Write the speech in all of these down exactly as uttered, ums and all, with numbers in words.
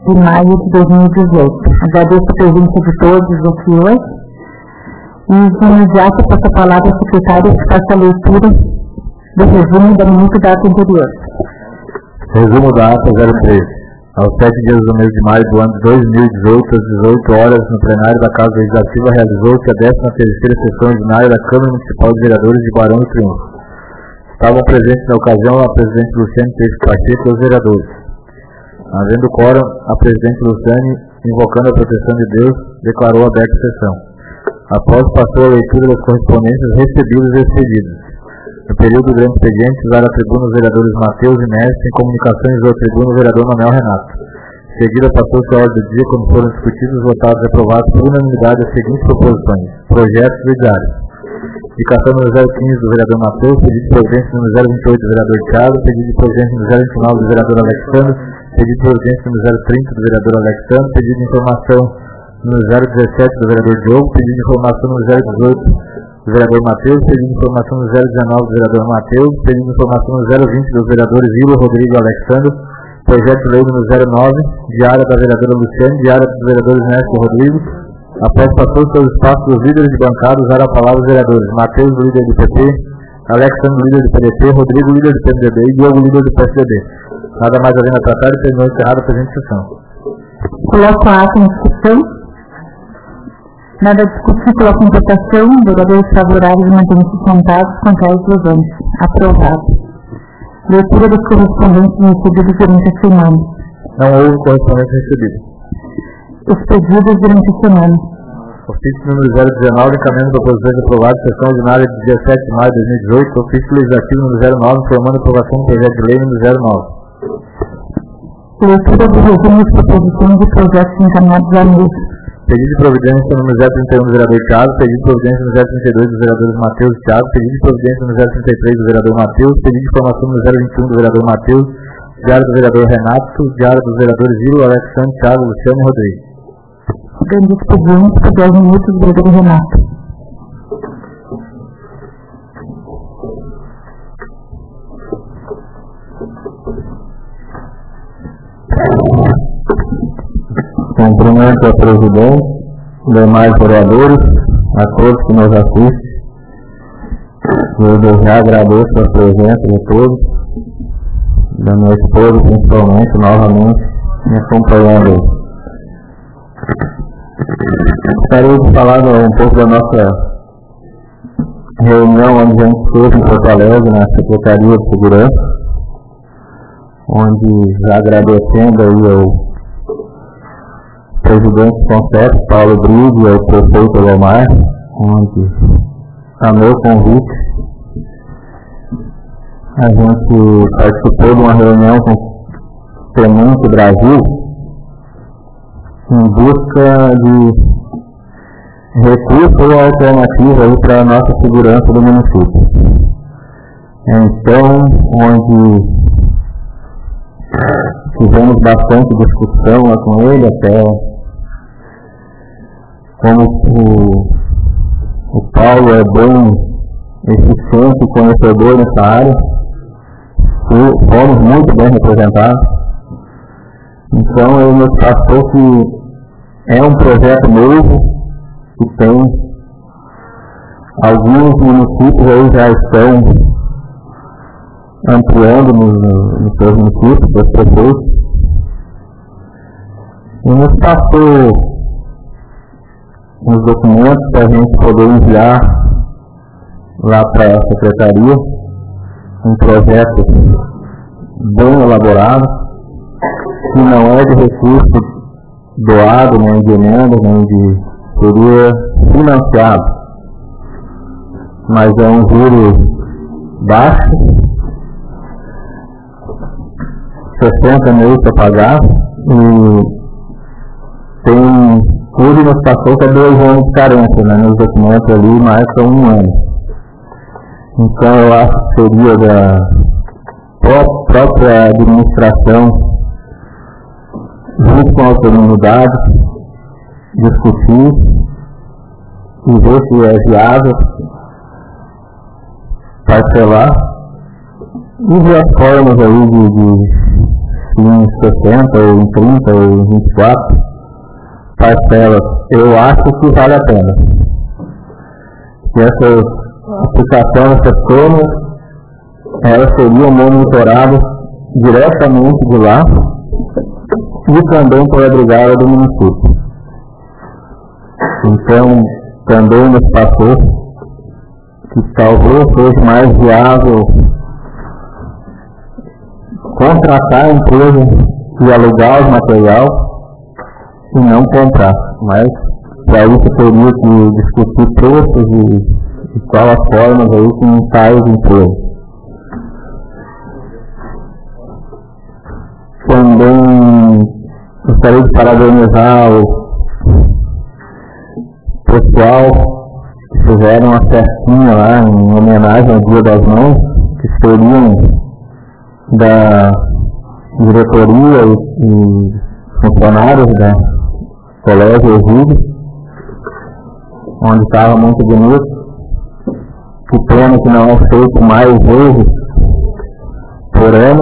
de maio de dois mil e dezoito. Agradeço a presença de todos aqui hoje e de imediato passo a palavra ao secretário que faça a leitura do resumo da minuta da ata anterior. Resumo da ata zero três. Aos sete dias do mês de maio do ano de dois mil e dezoito, às dezoito horas, no plenário da Casa Legislativa, realizou-se a décima terceira sessão ordinária da Câmara Municipal de Vereadores de Barão do Triunfo. Estavam presentes na ocasião a presidente Luciane Teixeira Pacheco e os vereadores. Havendo quórum, a presidente Luciane, invocando a proteção de Deus, declarou aberta a sessão. Após passou a leitura das correspondências recebidas e expedidas. No período do grande expediente, usaram a tribuna os vereadores Matheus e Mestre, em comunicações usou a tribuna o vereador Manuel Renato. Em seguida, passou-se a ordem do dia, quando foram discutidos, votados e aprovados por unanimidade as seguintes proposições: projetos e diários. Indicação número zero quinze do vereador Matheus, pedido de providência número zero vinte e oito do vereador Thiago, pedido de providência número zero vinte e nove do vereador Alexandre, pedido de providência número zero trinta do vereador Alexandre, pedido de informação número zero dezessete do vereador Diogo, pedido de informação número zero dezoito do vereador Matheus, pedido de informação número zero dezenove do vereador Matheus, pedido de informação número zero vinte dos vereadores Ilo, Rodrigo e Alexandre, projeto de lei número zero nove, diária da vereadora Luciane, diária dos vereadores Mestre e Rodrigo. Após passou seus espaços dos líderes de bancada, usaram a palavra os vereadores Matheus, líder do P P, Alexandre, líder do P D T, Rodrigo, líder do P M D B e Diogo, líder do P S D B. Nada mais havendo a tratar e terminou encerrada a presente sessão. Coloco a ata em discussão. Nada a discutir, coloco em votação. Vereadores favoráveis mantêm-se sentados, contrários levante. Aprovado. Leitura das correspondências recebidas durante a semana. Não houve correspondência recebida. Expedidas durante a semana. Ofício número zero dezenove, encaminhando proposições aprovadas, sessão ordinária de dezessete de maio de dois mil e dezoito, ofício legislativo número zero nove, informando a aprovação do projeto de lei número zero nove. Leitura do resumo das proposições e projetos encaminhados à mesa. Pedido de providência número zero trinta e um do vereador Thiago, pedido de providência número zero trinta e dois dos vereadores Matheus e Thiago, pedido de providência número zero trinta e três do vereador Matheus, pedido de informação número zero vinte e um do vereador Matheus, diário do vereador Renato, diário dos vereadores Ilo, Alexandre, Thiago, Luciano e Rodrigo. Grande expediente por dez minutos do vereador Renato. Cumprimento a presidente, demais vereadores, a todos que nos assistem. Eu já agradeço a presença de todos, da minha esposa principalmente, novamente, me acompanhando. Gostaria de falar um pouco da nossa reunião onde a gente esteve em Porto Alegre, na Secretaria de Segurança, onde, já agradecendo aí ao presidente do Conselho, Paulo Brigo, e ao prefeito Lomar, onde, a meu convite, a gente participou de uma reunião com o Semente Brasil em busca de recurso ou alternativa para a nossa segurança do município. Então, onde tivemos bastante discussão lá com ele, até como o, o Paulo é bem eficiente e conhecedor nessa área, e fomos muito bem representados. Então ele nos passou que é um projeto novo, que tem alguns municípios aí já estão ampliando nos, nos seus municípios, seus prefeitos, e nos passou os documentos para a gente poder enviar lá para a secretaria um projeto bem elaborado, que não é de recurso doado, nem de emenda, nem de seria financiado, mas é um juro baixo, sessenta mil para pagar, e tem, ele nos passou que é dois anos de carência, né, nos documentos ali marca um ano. Então eu acho que seria da própria administração, junto com a comunidade, discutir e ver se é viável parcelar e ver as formas aí de, de em sessenta, ou em trinta, ou em vinte e quatro parcelas. Eu acho que vale a pena. E essa aplicação, essas coisas, elas seriam monitoradas diretamente de lá e também pela brigada do município. Então, também nos passou que talvez seja mais viável contratar a empresa e alugar o material e não comprar. Mas para isso teria que discutir preços e, e qual as formas aí com tais empresas. Também gostaria de parabenizar o pessoal que fizeram uma festinha lá em homenagem ao Dia das Mães, que seriam da diretoria e, e funcionários da Colégio Egídio, onde estava muito bonito. Que pena que não é feito mais vezes por ano.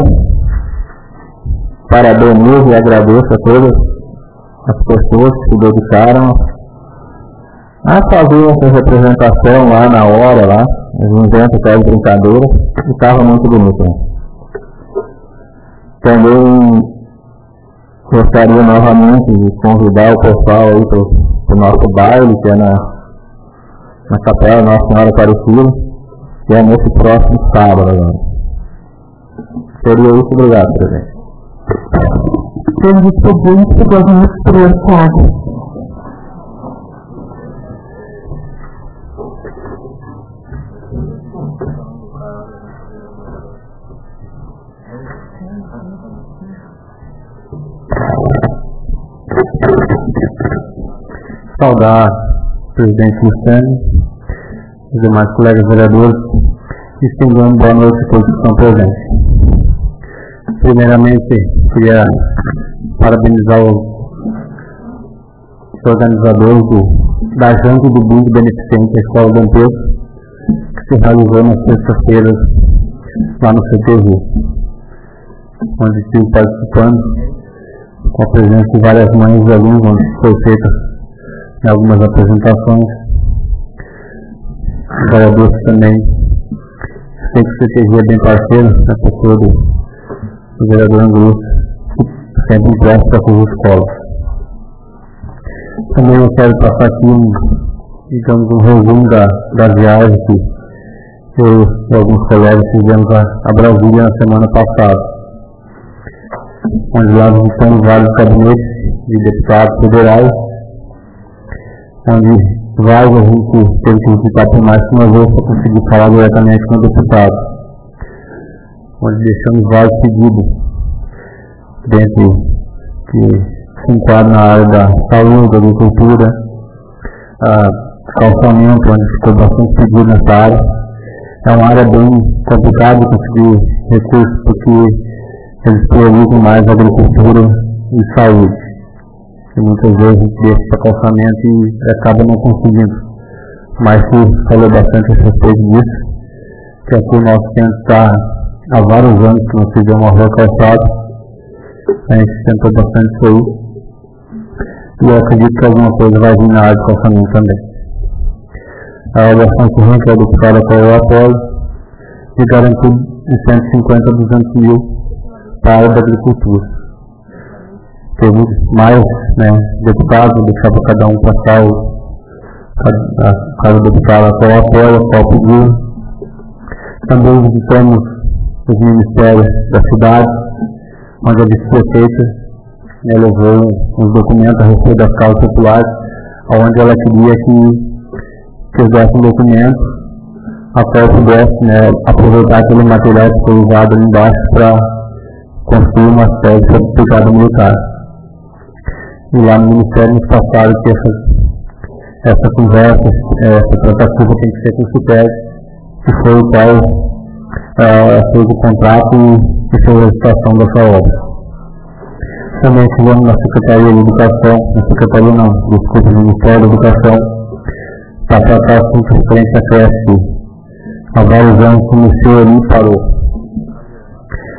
Parabenizo e agradeço a todas as pessoas que se dedicaram a fazer essa representação lá na hora, lá, inventa aquela brincadeira, e estava muito bonito. Né? Também gostaria novamente de convidar o pessoal aí para o nosso baile, que é na, na Capela Nossa Senhora Aparecida, que é nesse próximo sábado agora. Seria isso, obrigado, presidente. Temos expediente do governo superior Thiago. Saudar o presidente Luciano, os demais colegas vereadores, e estendendo boa noite a todos que estão presentes. Primeiramente, queria parabenizar os organizadores do, da janta do Bingo Beneficente da Escola Dom Pedro, que se realizou nas sextas-feiras lá no C T V, onde estive participando com a presença de várias mães e alunos, onde foi feita em algumas apresentações. Agradeço também, sei que o C T V é bem parceiro, a pessoa do o vereador Angus, que sempre empresta para as escolas. Também eu quero passar aqui um, digamos, um resumo da, da viagem que eu e alguns colegas fizemos a, a Brasília na semana passada, onde lá visitamos vários gabinetes de deputados federais, onde vários a gente teve que visitar por mais que uma vez para conseguir falar diretamente com o deputado, onde deixamos vários pedidos dentro que se enquadram na área da saúde, da agricultura, a calçamento, onde ficou bastante pedido nessa área. É uma área bem complicada de conseguir recursos, porque eles priorizam mais a agricultura e saúde. E muitas vezes a gente deixa para calçamento e acaba não conseguindo. Mas se falou bastante a respeito disso, que aqui o nosso centro está há vários anos que não fizemos uma rua calçada, a gente tentou bastante isso aí, e eu acredito que alguma coisa vai vir na área de calçamento também. A obra São que é do deputado a qual eu apoio, e garantiu de cento e cinquenta a duzentos mil para a área da agricultura. Teve mais, né, deputados, deixar para cada um passar o, a, cada deputado a qual eu apoio, a qual pediu. Também visitamos os ministérios da cidade, onde a vice-prefeita, né, levou uns documentos a respeito das causas populares, onde ela queria que fizesse um documento a qual pudesse, né, aproveitar aquele material que foi usado ali embaixo para construir uma sede para a brigada militar. E lá no Ministério nos passaram que essa, essa conversa, essa tratativa tem que ser com o CITES, que foi o qual Uh, fez o contrato e fez a licitação dessa obra. Também estivemos na Secretaria de Educação, na Secretaria não, desculpa, no Ministério da Educação, para tratar assuntos frente à creche. Há vários anos iniciou ali e parou.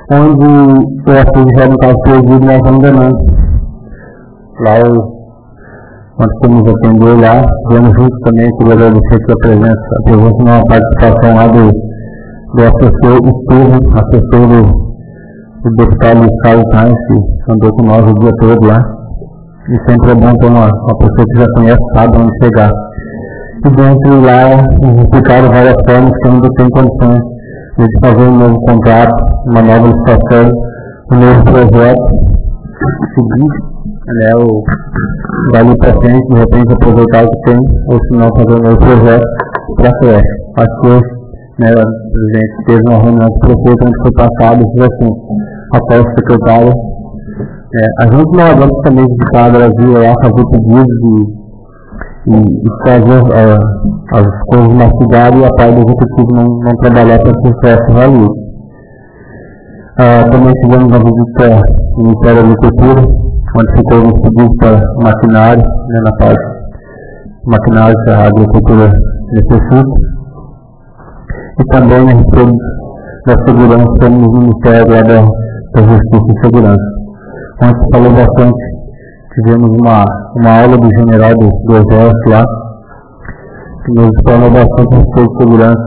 onde o artigo já não estava perdido, nós vamos ganhando. Lá o nós fomos atender lá, vemos junto também, queria agradecer pela presença, a presença numa participação lá do, do assessor Estevam, assessor do, do deputado Carlos Sainz, que andou com nós o dia todo lá. E sempre é bom ter uma, uma pessoa que já conhece, sabe onde chegar. E dentro lá, nos explicaram várias formas que ainda tem condições de fazer um novo contrato, uma nova licitação, um novo projeto. Seguinte, né, o dali para frente, de repente aproveitar o que tem, ou se não fazer um novo projeto para a creche. Acho que hoje, né, a gente teve uma reunião com o prefeito onde foi passado esses assuntos. Após o secretário, é, a gente não aguenta também visitar o Brasil lá, fazer pedidos e, e, e fazer é, as coisas na cidade e a parte do executivo não, não trabalhar para que o processo realize. Ah, também tivemos uma visita no Ministério da Agricultura, onde ficou nos pedidos para maquinário, né, na parte maquinário que a agricultura necessita. E também a respeito da segurança no Ministério lá da, da Justiça e Segurança, onde se falou bastante. Tivemos uma, uma aula do general do, do Exército lá, que nos falou bastante a respeito de segurança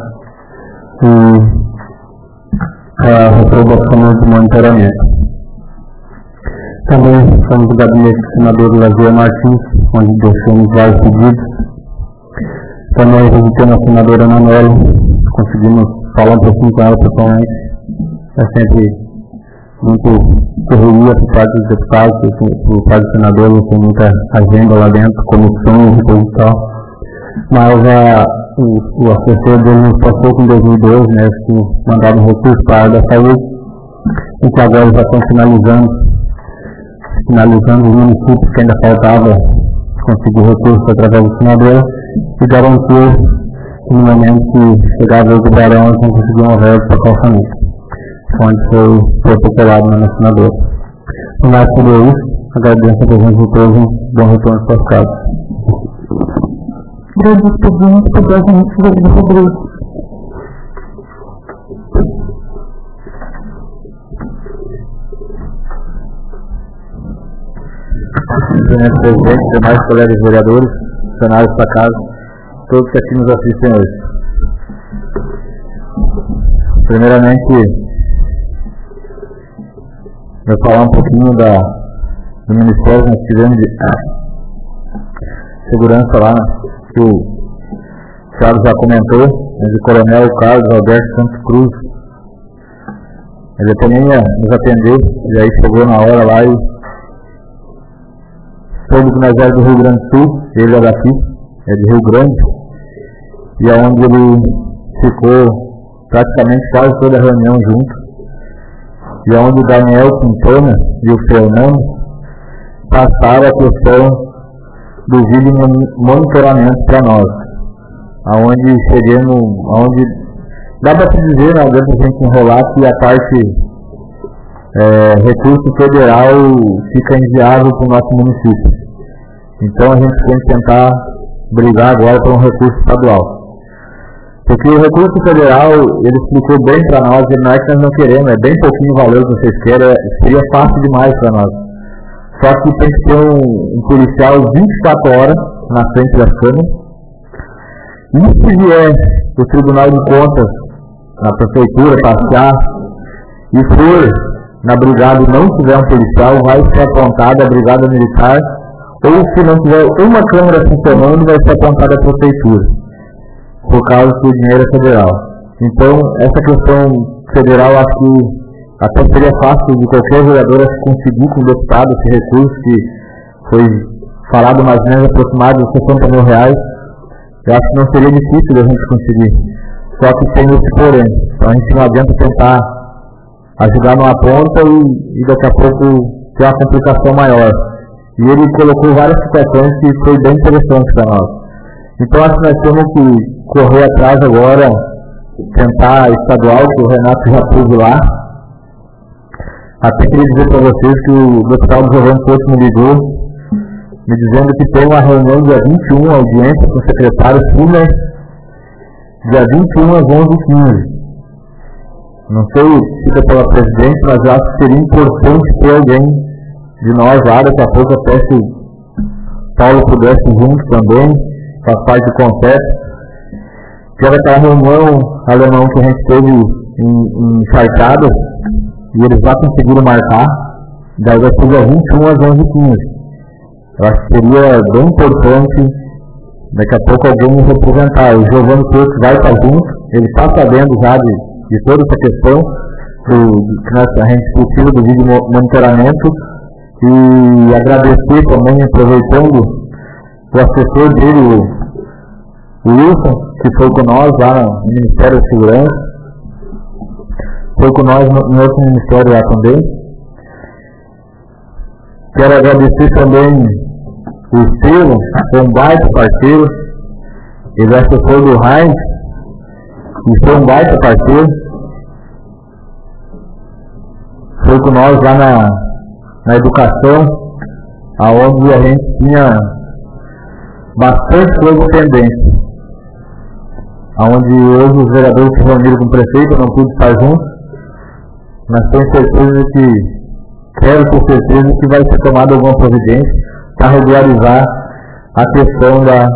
e a reprovação de monitoramento. Também fomos do gabinete do senador Lazier Martins, onde deixamos vários pedidos. Também visitamos a senadora Ana Melo, conseguimos falar um pouquinho com ela pessoalmente. É sempre muito correria por parte dos deputados, por parte dos senadores, tem muita agenda lá dentro, comissões e coisa e tal. Mas a, o, o assessor dele nos passou com dois mil e doze, né, que mandaram um recurso para a área da saúde, e que agora já estão finalizando. finalizando os municípios que ainda faltava conseguir recursos através do senador e garantir que no momento que chegava o tubarão eles não conseguiam uma verba para calçamento, onde foi protocolado na senadora. No mais seria isso, agradeço a presença de todos, um bom retorno para os casos. Grandes pedidos por dois minutos de Rodrigo. Senhor presidente, demais colegas vereadores, funcionários da casa, todos que aqui nos assistem hoje. Primeiramente, vou falar um pouquinho da, do Ministério que nós tivemos de ah, segurança lá, que o Thiago já comentou, mas o Coronel Carlos Alberto Santos Cruz, ele também ia nos atender, e aí chegou na hora lá e soube que nós éramos do Rio Grande do Sul, ele é daqui, é de Rio Grande, e é onde ele ficou praticamente quase toda a reunião junto, e é onde o Daniel Quintana e o Fernando passaram a questão do vídeo monitoramento para nós, aonde chegamos, aonde dá para se dizer, não dá para a gente enrolar que a parte é, recurso federal fica inviável para o nosso município. Então a gente tem que tentar brigar agora por um recurso estadual. Porque o recurso federal, ele explicou bem para nós, e não é que nós não queremos, é bem pouquinho o valor que vocês querem, seria fácil demais para nós. Só que tem que ter um, um policial vinte e quatro horas na frente das câmeras. E se vier o Tribunal de Contas, na prefeitura, passear, e for na brigada e não tiver um policial, vai ser apontada a brigada militar, ou se não tiver uma câmera funcionando, vai ser apontada a prefeitura, por causa que o dinheiro é federal. Então, essa questão federal, acho que até seria fácil de qualquer vereador conseguir com o deputado esse recurso, que foi falado mais ou menos aproximado de sessenta mil reais. Eu acho que não seria difícil da gente conseguir. Só que tem esse porém. Então a gente não adianta tentar ajudar numa ponta e, e daqui a pouco ter uma complicação maior. E ele colocou várias situações que foi bem interessante para nós. Então acho que nós temos que correr atrás agora, tentar estadual, que o Renato já pôs lá. Até queria dizer para vocês que o deputado Giovanni Couto me ligou, me dizendo que tem uma reunião dia vinte e um, audiência com o secretário Fuller, dia vinte e um às onze e quinze. Não sei se fica pela presidente, mas eu acho que seria importante ter alguém de nós lá, daqui a pouco até se o Paulo pudesse junto também, faz parte do conceito. Que era aquela reunião alemão que a gente teve em, em Charcadas, e eles já conseguiram marcar, daí vai ser dia vinte e um às onze e quinze. Eu acho que seria bem importante daqui a pouco alguém me representar. O Giovanni Couto vai estar junto, ele está sabendo já de, de toda essa questão, do, que nós, a gente precisa do vídeo monitoramento, e agradecer também, aproveitando o assessor dele, o Wilson, que foi com nós lá no Ministério da Segurança, foi com nós no, no outro ministério lá também. Quero agradecer também o Estevam, foi um baita parceiro, ele é assessor do Heinz, e foi um baita parceiro, foi com nós lá na, na educação, aonde a gente tinha bastante coisa pendente, aonde hoje os vereadores se reuniram com o prefeito, eu não pude estar junto, mas tenho certeza que, quero ter certeza que vai ser tomada alguma providência para regularizar a questão da,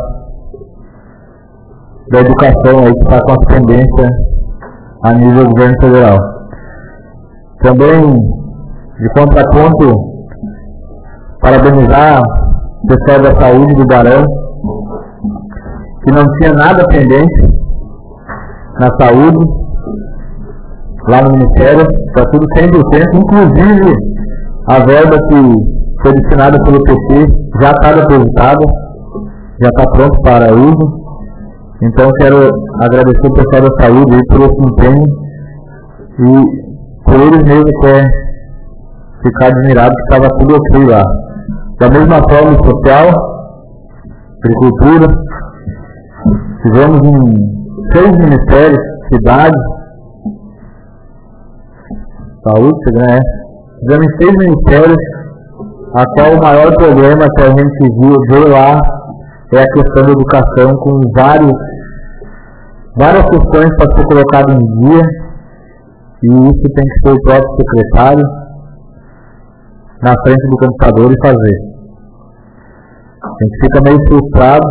da educação aí, que está com a tendência a nível do governo federal. Também, de contraponto, parabenizar o pessoal da saúde do Barão, que não tinha nada pendente na saúde, lá no Ministério, está tudo cem por cento, inclusive a verba que foi destinada pelo P T já está depositada, já está pronto para uso. Então quero agradecer o pessoal da saúde aí por esse empenho e por eles mesmos até ficar admirado que estava tudo ok lá. Da mesma forma, social, agricultura, tivemos em seis ministérios, cidade, saúde, né? Tivemos em seis ministérios, a qual o maior problema que a gente viu, viu lá é a questão da educação, com vários, várias questões para ser colocado em dia, e isso tem que ser o próprio secretário na frente do computador e fazer. A gente fica meio frustrado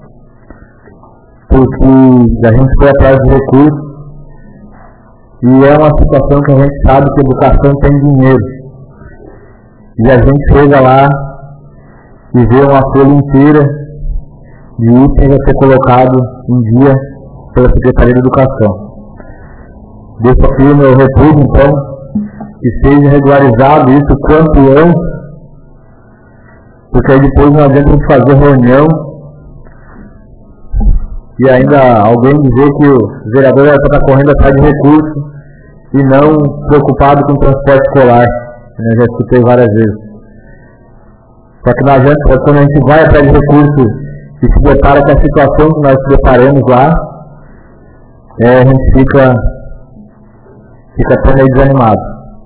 porque a gente foi atrás de recursos e é uma situação que a gente sabe que a educação tem dinheiro. E a gente chega lá e vê uma folha inteira de itens a ser colocado em dia pela Secretaria de Educação. Deixo aqui o meu repúdio, então, que seja regularizado isso quanto antes, porque aí depois não adianta a gente fazer reunião e ainda alguém dizer que o vereador vai estar correndo atrás de recursos e não preocupado com o transporte escolar. Eu já escutei várias vezes. Só que não adianta, quando a gente vai atrás de recursos e se depara com a situação que nós se deparamos lá, é, a gente fica, fica até meio desanimado.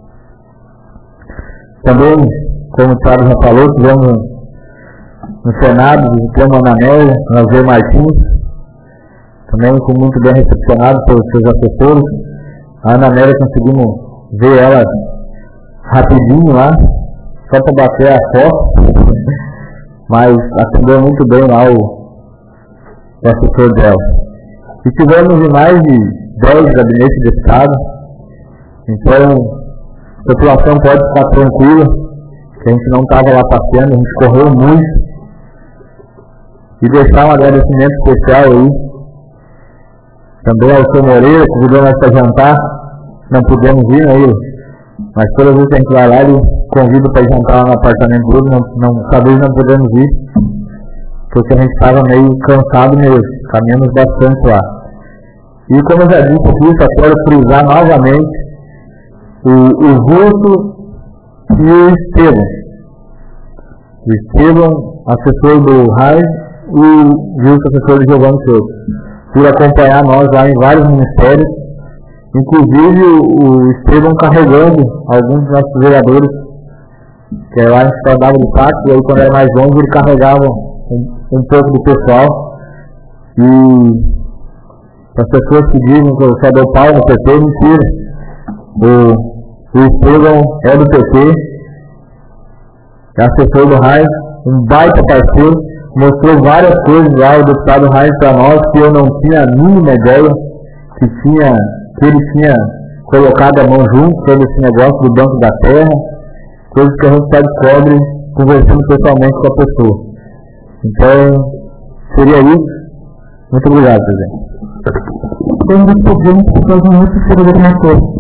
Também, como o Thiago já falou, tivemos no Senado, visitamos a Ana Amélia, Lazer Martins, também fui muito bem recepcionado pelos seus assessores. A Ana Amélia conseguimos ver ela rapidinho lá, só para bater a foto, mas atendeu muito bem lá o, o assessor dela. E tivemos em mais de dez gabinetes de estado, então a população pode ficar tranquila, que a gente não estava lá passeando, a gente correu muito. E deixar um agradecimento especial aí também ao seu Moreira, que convidou nós para jantar, não pudemos ir, né? Mas toda vez que a gente vai lá, ele convida para jantar no apartamento dele, não, não, talvez não podemos ir, porque a gente estava meio cansado mesmo, caminhamos bastante lá. E como eu já disse aqui, só quero frisar novamente o, o Vulto e o Estevam. O Estevam, assessor do Raiz, e o Vulto, assessor do Giovanni Couto, por acompanhar nós lá em vários ministérios. Inclusive o Estevam carregando alguns dos nossos vereadores, que lá a gente só dava de táxi, e aí quando era mais longe ele carregava um, um pouco do pessoal. E as pessoas que dizem que eu só dou pau no P T, mentira. O, o Estevão é do P T, é assessor do Heinz, um baita parceiro, mostrou várias coisas lá, o deputado Heinz para nós, que eu não tinha a mínima ideia que, tinha, que ele tinha colocado a mão junto sobre esse negócio do Banco da Terra, coisas que a gente só descobre conversando pessoalmente com a pessoa. Então, seria isso. Muito obrigado, presidente. Tem um presidente que faz muito por uma coisa.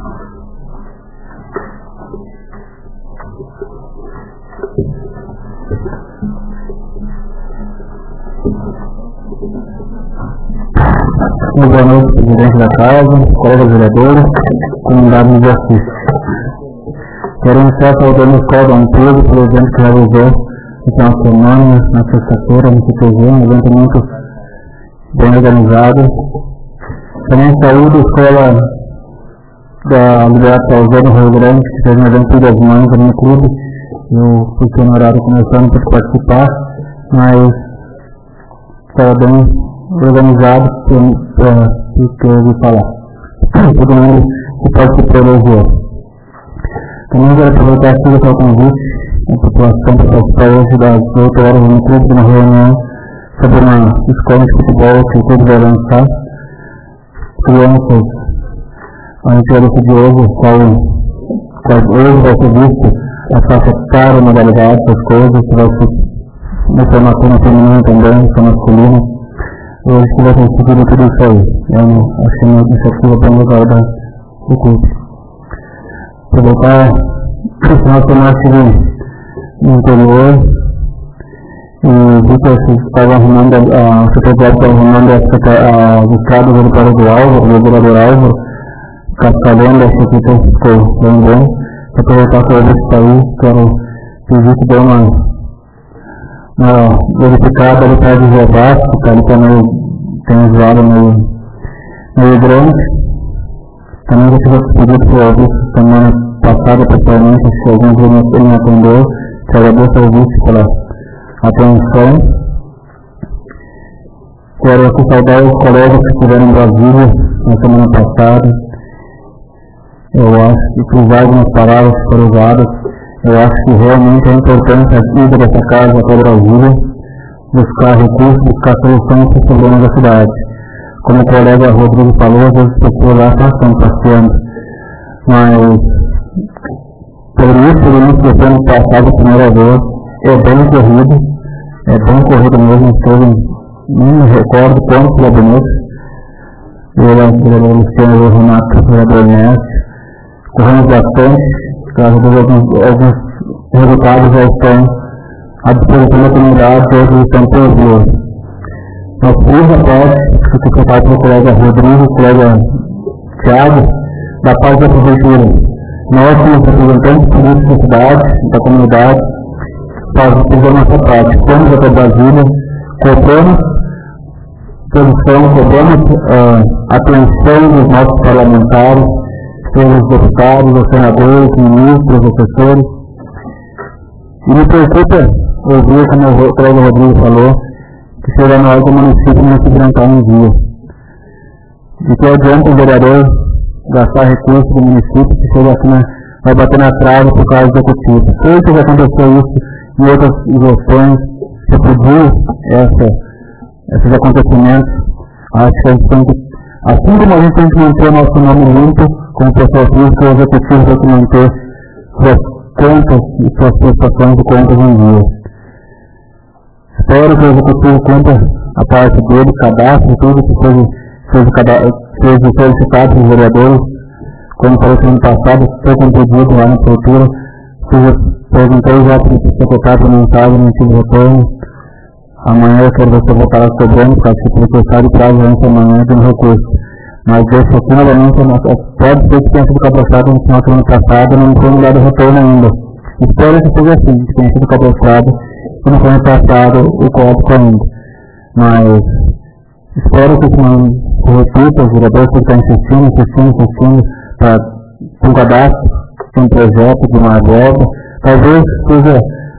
Boa noite, presidente da casa, colegas vereadores, comunidade de assiste. Quero iniciar saudando a escola da empresa pelo evento que realizou no final de semana, na sexta-feira, no C T G, um evento muito bem organizado. Também saúdo a escola da Liberato Salzano, Rio Grande, que fez um evento das mães no clube. Eu fui sem horário começando para participar, mas estava bem organizado, que eu ouvi falar. Todo mundo que participou elogiou. Também quero aproveitar aqui para o convite a população para participar hoje das oito horas no clube de uma reunião sobre uma escola de futebol que o clube vai lançar. Crianças, a gente vai decidir hoje qual, qual hoje vai ser visto a faixa etária, modalidade, essas coisas, que vai ser uma formatura feminina também, uma masculina. Hoje que vai ser decidido tudo isso aí. Eu achei uma iniciativa bem legal da, do clube. Aproveitar que o final de semana estive no interior e vi que eu estava arrumando, a secretaria estava arrumando as estradas do Parque do Álvaro, do vereador Álvaro, cascalhando, acho que tudo ficou bem bom. Aproveitar para ver isso aí, quero pedir que dê uma, uma verificada ali para o Vasco, que ali também tem um usuário meio, meio grande. Também já tive pedido para o Augusto semana passada, pessoalmente, se algum dia ele me atendeu, te agradeço ao Augusto pela atenção. Quero aqui saudar os colegas que estiveram em Brasília na semana passada. Eu acho que por algumas palavras que foram usadas, eu acho que realmente é importante a ida dessa casa para Brasília, buscar recursos, buscar soluções para os problemas da cidade. Como o colega Rodrigo falou, às vezes as pessoas lá estão passeando, mas por isso, no início do ano passado, a primeira vez, é bem corrido, é bem corrido mesmo, todo, nem me recordo quantos gabinetes, eu, o vereador Luciano e o Renato, o vereador Mestre, corremos bastante, graças a Deus alguns, alguns resultados já estão à disposição da comunidade, hoje estão todos. Nós fiz a parte, que foi parte do colega Rodrigo, do colega Thiago, da parte da prefeitura. Nós, como representantes políticos da cidade, da comunidade, fizemos nossa parte. Fomos até Brasília, cobramos posição, cobramos uh, atenção dos nossos parlamentares, pelos deputados, os senadores, ministros, professores. E me preocupa ouvir, como o colega Rodrigo falou, que será na hora do município não se brancar um dia. De que adianta o vereador gastar recursos do município que chega assim, né, vai bater na trave por causa do executivo. Sempre já aconteceu isso em outras gestões, se pediu essa, esses acontecimentos. Acho que a gente tem que, assim como a gente tem que manter o nosso nome limpo, como pessoa física, o executivo tem que manter suas contas e suas prestações de contas em dia. Espero que o executivo cumpra a parte dele, cadastro, tudo que seja, seja, seja solicitado pelos vereadores, como falei no ano passado, foi concedido lá na prefeitura, perguntei já para o secretário da mensagem, não tive retorno. Amanhã eu quero ver se eu vou parar cobrando, porque acho que o secretário traz antes amanhã de um recurso. Mas deixo aqui novamente, pode ser que tenha sido cadastrado no final do ano passado, não foi dado retorno ainda. Espero que seja assim, que tenha sido cadastrado e não foi passado o código ainda. Mas espero que isso não se repita, os vereadores que estão insistindo, insistindo, insistindo, para um cadastro, um projeto de uma volta, talvez seja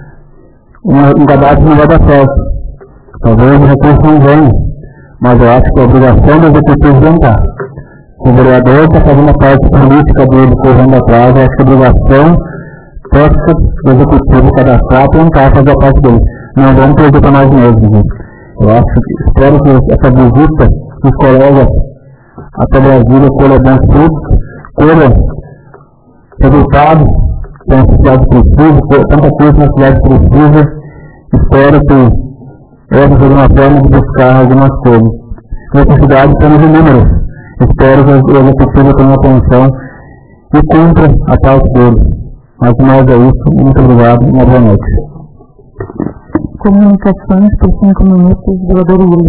um, um cadastro que não vai dar certo. Talvez o recurso não venha, mas eu acho que a obrigação do executivo não está. O vereador está fazendo a parte política dele, correndo atrás, acho que a obrigação técnica do executivo cadastrar e tentar fazer a parte dele. Não vamos perder para nós mesmos. Né? Eu acho que, espero que essa visita dos colegas até Brasília colha bons frutos, colha resultados que a cidade precisa, tanta coisa que a cidade precisa. Espero que essa seja uma forma de buscar algumas coisas. Nessa cidade temos inúmeros. Espero que o executivo tenha atenção e cumpra a parte dele. Mas mais é isso. Muito obrigado e uma boa noite. Comunicações por cinco minutos, vereador Willis.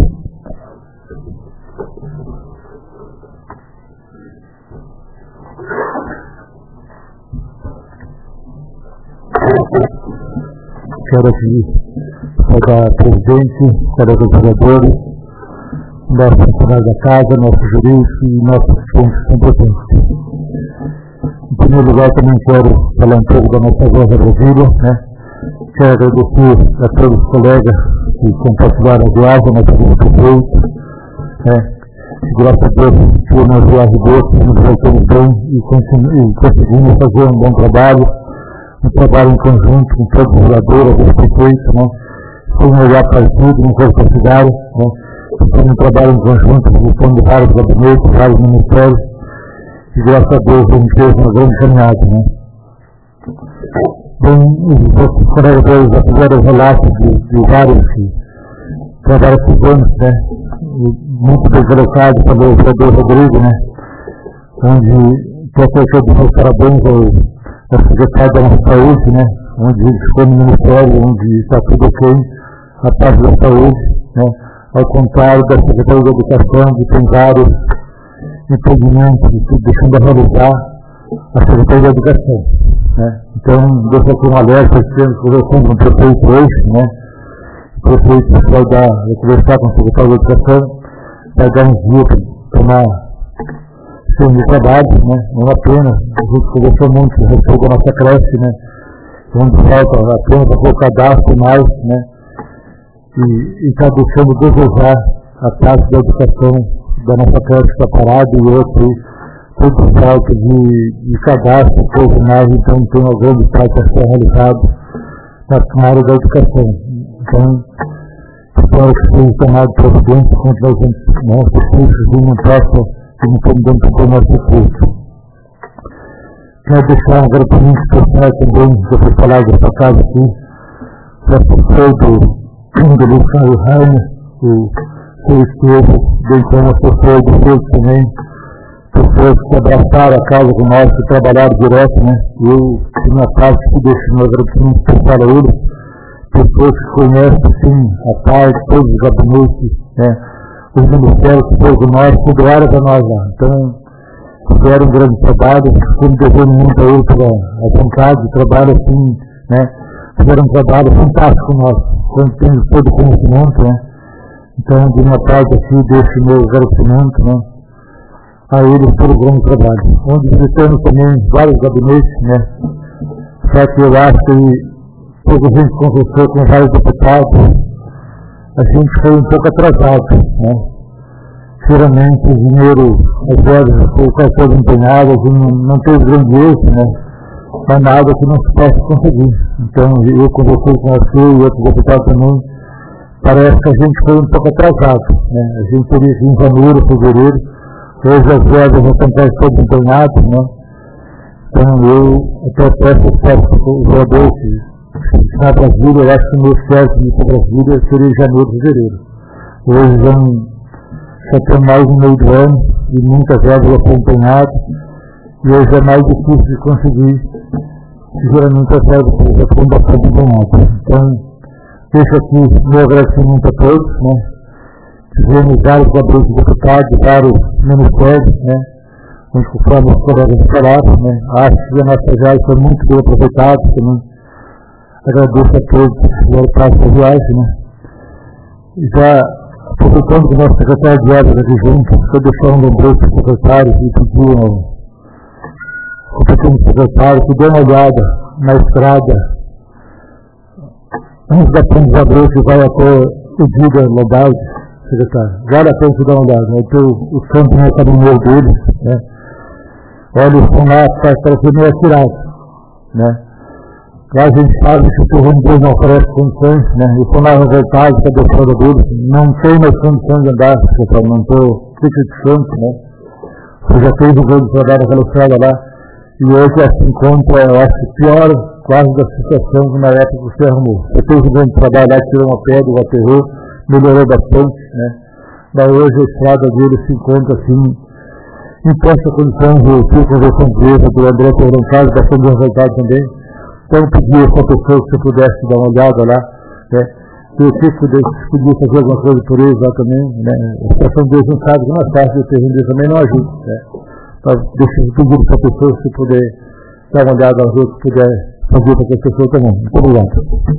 Quero aqui saudar o presidente, colegas vereadores, nossos funcionários da casa, nossos juristas e nossos assistentes competentes. Em primeiro lugar, também quero falar um pouco da nossa voz da Brasília, né? Quero agradecer a todos os colegas que compartilharam a viagem, nosso prefeito, né? Graças a Deus, foi uma viagem boa, nos voltamos bem e, e conseguimos fazer um bom trabalho, um trabalho em conjunto com todos os vereadores, os prefeitos, né? Foi um olhar partido, um corpo partidário, né? Foi um trabalho em conjunto, com vários gabinetes, vários ministérios, e graças a Deus a gente fez uma grande caminhada, né? Bem, os colegas já fizeram relatos de, de vários que trabalham por anos, né? Muito bem colocado pelo vereador Rodrigo, né? Onde quer que eu dê meus parabéns ao, ao secretário da nossa saúde, né? Onde ele ficou no ministério, onde está tudo ok, a parte da saúde, né? Ao contrário da Secretaria da Educação, que tem vários empreendimentos que deixam de realizar a Secretaria da Educação, né? Então, deixa aqui um alerta, temos conversando com o prefeito hoje, né? O prefeito vai dar, vai conversar com o secretário da Educação, vai dar uns dias para tomar seu de trabalho, né? Não apenas, a gente conversou muito a respeito da nossa creche, né? Onde falta apenas para o cadastro mais, né? E está deixando desejar a parte da educação da nossa creche está parada e outro, tudo falta de, de cadastro, coisa mais, então tem uma grande parte a ser realizado na área da educação. Então, espero que seja tomado providência contra os nossos cursos e não possa, que não estamos dentro do nosso curso. Quero deixar um agradecimento especial também, já foi falado dessa casa aqui, para o prefeito do Luiz Carlos Rainer, o seu esposo, bem como a pessoa do Pedro também, pessoas que abraçaram a casa com nós, que trabalharam direto, né? Eu, de minha parte, que deixo meu agradecimento especial a eles, pessoas que conhecem, sim, a parte, todos os gabinetes, né? Os ministérios que foram nós, tudo era para nós lá. Então, fizeram um grande trabalho, como devendo muito a eles a vontade de trabalho, assim, né? Fizeram um trabalho fantástico com nós, quando temos todo o conhecimento, né? Então, de minha parte aqui, deixo meu agradecimento, né? A eles pelo grande trabalho. Onde visitamos também vários gabinetes, né? Só que eu acho que, quando a gente conversou com vários deputados, a gente foi um pouco atrasado, né? Geralmente o dinheiro, as verbas, qualquer coisa empenhadas, não, não teve grande êxito, né? Mas nada que não se possa conseguir. Então, eu conversei com você e outros deputados também, parece que a gente foi um pouco atrasado, né? A gente teria que ir em janeiro, fevereiro, hoje as verbas já estão quase todas empenhadas, né? Então, eu até peço ao vereador que na Brasília, eu acho que o meu certo de Brasília seria em janeiro, fevereiro. Hoje já, já tem mais no meio do ano e muitas verbas já foram empenhadas, e hoje é mais difícil de conseguir, geralmente as verbas já foram bastante empenhadas. Então, deixo aqui meu agradecimento a todos, né? Tivemos vários gabinetes de deputados, vários ministérios, né? Onde conforme os colegas falaram, né? Acho que a nossa viagem foi muito bem aproveitada também. Agradeço a todos que fizeram parte da viagem, né? E já aproveitando que o nosso secretário de obras aqui junto, eu deixar um lembrete para o secretário e pedir ao o pequeno secretário que dê uma olhada na estrada antes da ponte de Abreu, que vai até o Diga Lodade, secretário. Vale a pena você dar uma olhada, né? Tem o campo no caminho dele, né? Olha, eles estão lá, parece meio atirado, né? Lá a gente sabe que o terreno deles não oferece condições, né? Eles estão lá revoltados com a defesa deles, não tem mais condições de andar, pessoal, não estou criticando, né? Você já fez o gol de rodar naquela estrada lá, e hoje ela se encontra, eu acho, pior quase da situação que na época que você arrumou. Você fez o grande trabalho lá, tirou uma pedra, aterrou, melhorou bastante, né? Mas hoje a estrada dele se encontra assim, em péssima condição. Eu fui conversando com ele, do André Pedro Carlos, bastante resultado também. Então eu pedi a essa pessoa que você pudesse dar uma olhada lá, né? Se você pudesse, podia fazer alguma coisa por eles lá também, né? A situação deles não sabe, não é fácil de ter vendido também, não ajuda, né? Então, deixa eu pedir para a pessoa, se puder dar uma olhada aos outros, se puder fazer para essa pessoa também. Muito obrigado.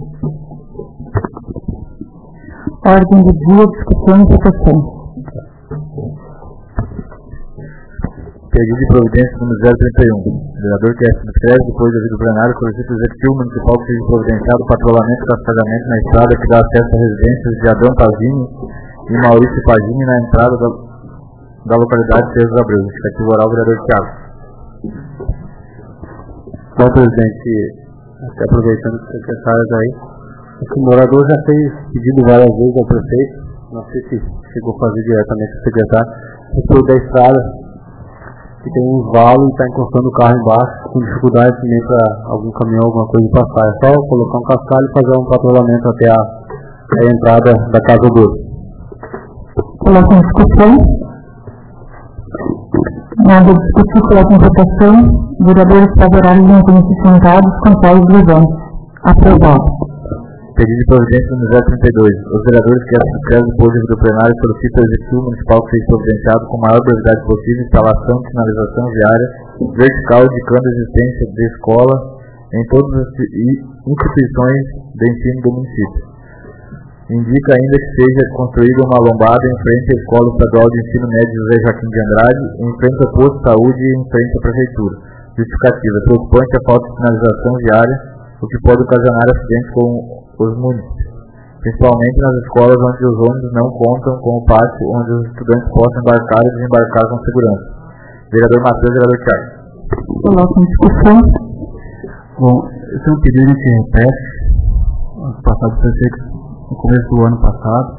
Ordem do dia, discussão e votação. Pedido de providência número zero trinta e um. O vereador que se inscreve depois do vídeo plenário solicita o executivo municipal que seja providenciado o patrulhamento e trafegamento na estrada que dá acesso às residências de Adão Pazini e Maurício Pazini na entrada da, da localidade de César Abreu. Justificativo oral, vereador Thiago. Bom, presidente, até aproveitando que o secretário está aí, o morador já fez pedido várias vezes ao prefeito, não sei se chegou a fazer diretamente com o secretário, respeito da estrada, que tem um valo e está encostando o carro embaixo, com dificuldade também para algum caminhão, alguma coisa passar. É só colocar um cascalho e fazer um patrulhamento até a, a entrada da casa dele. Coloca em discussão. Nada de discutir, coloca em votação. Vereadores favoráveis não têm se sentados, contrários presentes. Aprovado. Pedido de providência número zero trinta e dois. Os vereadores que se inscrevem depois do vídeo plenário solicitam ao executivo municipal que seja providenciado com a maior brevidade possível instalação de sinalização viária vertical indicando a existência de escola em todas as instituições de ensino do município. Indica ainda que seja construída uma lombada em frente à Escola Estadual de Ensino Médio José Joaquim de Andrade, em frente ao posto de saúde e em frente à prefeitura. Justificativa. Preocupante a falta de sinalização viária, o que pode ocasionar acidentes com os munícipes, principalmente nas escolas onde os ônibus não contam com o pátio onde os estudantes possam embarcar e desembarcar com segurança. Vereador Matheus, vereador Thiago. Coloca em discussão. Bom, esse é um pedido que repete, ano passado foi feito no começo do ano passado,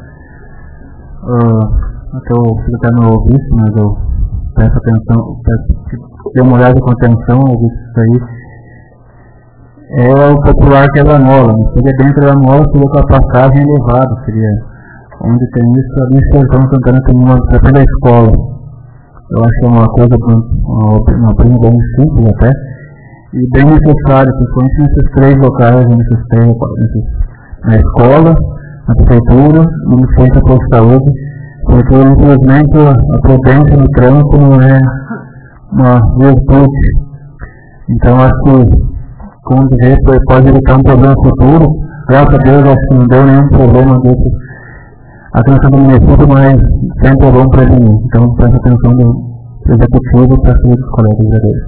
uh, até o secretário não ouvisse, mas eu peço atenção, peço que dê uma olhada com atenção, eu vi isso aí. É o popular quebra-mola, não seria dentro da mola, seria com a passagem elevada, seria onde tem isso, ali em Sertão Santana tem uma frente da escola. Eu acho que é uma coisa, uma, uma prima bem simples até, e bem necessária, principalmente nesses três locais, nesses três, nesses, na escola, na prefeitura e no centro de saúde, porque infelizmente a prudência no trânsito não é uma virtude. Então acho que como dizer, pode evitar um problema futuro. Graças a Deus, acho que não deu nenhum problema desse aqui no do município, mas sem problema para mim. Então, presta atenção do executivo para seguir os colegas vereadores.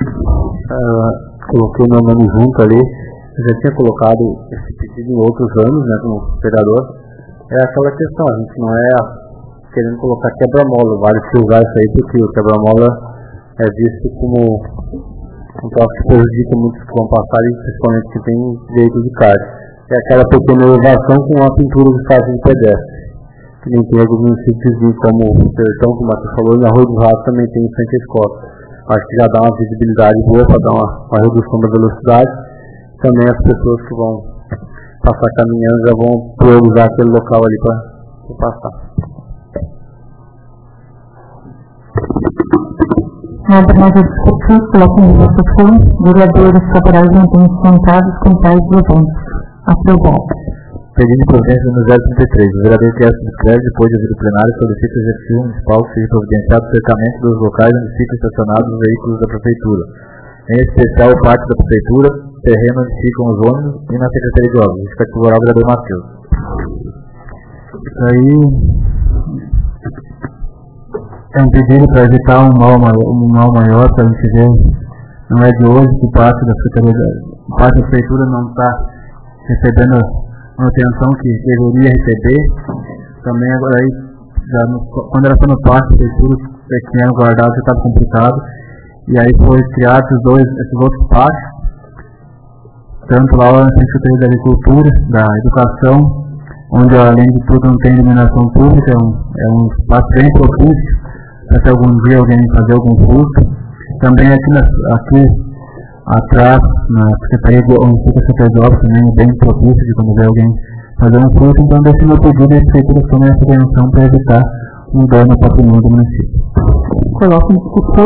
Uh, coloquei meu nome junto ali. Eu já tinha colocado esse pedido em outros anos, né, como vereador. É aquela questão, a gente não é querendo colocar quebra-mola. Vale se usar isso aí, porque o quebra-mola é visto como um troço que prejudica muitos que vão passar e principalmente que tem direito de carga. É aquela pequena elevação com uma pintura de faixa de pedestre. Que nem tem alguns municípios como o Sertão, como o Matheus falou, e a Rua do Rato também tem em frente à escola. Acho que já dá uma visibilidade boa para dar uma, uma redução da velocidade. Também as pessoas que vão passar caminhando já vão priorizar aquele local ali para passar. Nada mais a discutir, coloca em votação. Vereadores favoráveis não têm sentados, contrários presentes. Aprovado. Pedido de providência número zero trinta e três. O vereador que se inscreve depois do vídeo plenário solicita ao executivo municipal que seja providenciado o cercamento dos locais onde ficam estacionados os veículos da prefeitura, em especial o pátio da prefeitura, terreno onde ficam os ônibus e na Secretaria de Obras. Justificativo oral, vereador Matheus. Isso aí é um pedido para evitar um mal maior, um mal maior para a gente ver. Não é de hoje que o pátio da Secretaria, o pátio da prefeitura não está recebendo a manutenção que deveria receber. Também agora aí já no, quando era só no pátio, tudo que era guardado já estava complicado, e aí foi criado esses dois, esses outros pátios, tanto lá na Secretaria da Agricultura, da Educação, onde além de tudo não tem iluminação pública, é um, é um espaço bem propício para se algum dia alguém fazer algum furto. Também aqui, na, aqui atrás, na Secretaria de, onde fica a Secretaria de Obras, também é bem propício de quando vê alguém fazer um furto, então desse meu pedido a Prefeitura tome essa prevenção para evitar um dano ao patrimônio do município. Coloco em discussão.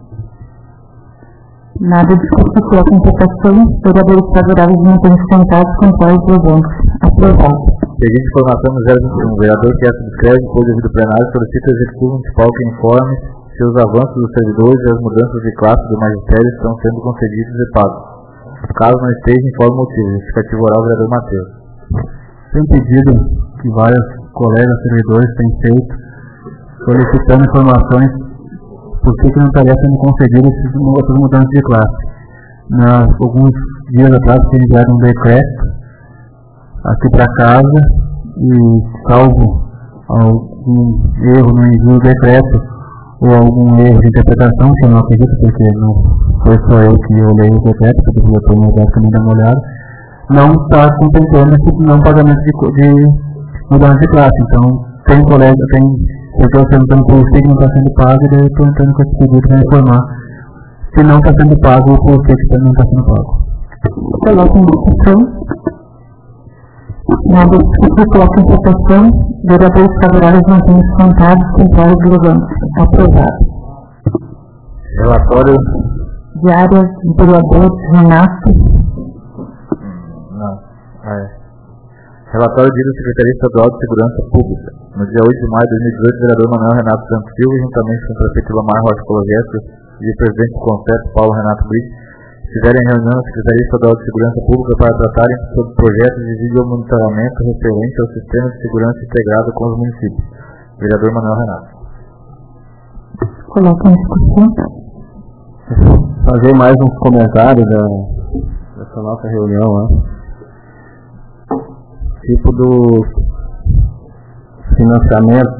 Nada discutido, coloco em votação. Vereadores favoráveis mantêm-se sentados, contrários presentes. Aprovado. Seguinte informação no zero vinte e um. O vereador que essa descreve, depois do vídeo plenário, solicita ao Executivo Municipal que informe se os avanços dos servidores e as mudanças de classe do magistério estão sendo concedidos e pagos. Caso não esteja, informe o motivo. Justificativo oral, vereador Matheus. Tem pedido que vários colegas servidores têm feito, solicitando informações por que não estaria sendo concedido essas mudanças de classe. Na, alguns dias atrás foi enviado um decreto aqui para casa e, salvo algum erro no envio do decreto ou algum erro de interpretação, que eu não acredito porque não foi só eu que olhei o decreto, porque eu estou no lugar também dando uma olhada, não está contemplando esse não pagamento de, de mudança de classe. Então, tem colega, tem pessoas perguntando por que não está sendo pago, e eu estou entrando com esse pedido para informar se não está sendo pago ou por que não está sendo pago. Coloco em discussão. Nada discutir, coloco em votação. Vereadores favoráveis mantêm-se sentados, contrários levantes. Aprovado. Relatório. Diária do vereador Renato. Não. É. Relatório de Secretaria Estadual de Segurança Pública. No dia oito de maio de dois mil e dezoito, o vereador Manuel Renato Santos Silva, juntamente com o prefeito Lamar Rocha Cologesco e o presidente do Conselho, Paulo Renato Brito, estiveram em reunião na Secretaria Estadual de Segurança Pública para tratarem sobre projetos de videomonitoramento referente ao sistema de segurança integrado com os municípios. Vereador Manuel Renato. Coloca em discussão. Fazer mais uns comentários da, dessa nossa reunião, né? Tipo do financiamento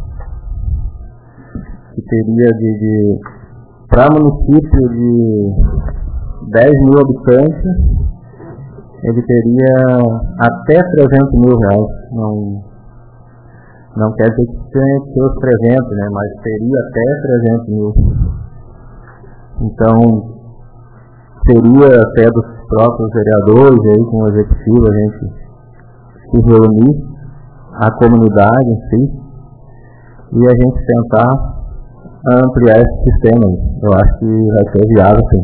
que teria de, de para município de dez mil habitantes, ele teria até trezentos mil reais. Não, não quer dizer que tenha que ter os trezentos, né? Mas teria até trezentos mil. Então, seria até dos próprios vereadores, aí com o executivo, a gente se reunir, a comunidade em si, e a gente tentar ampliar esse sistema. Eu acho que vai ser viável, sim.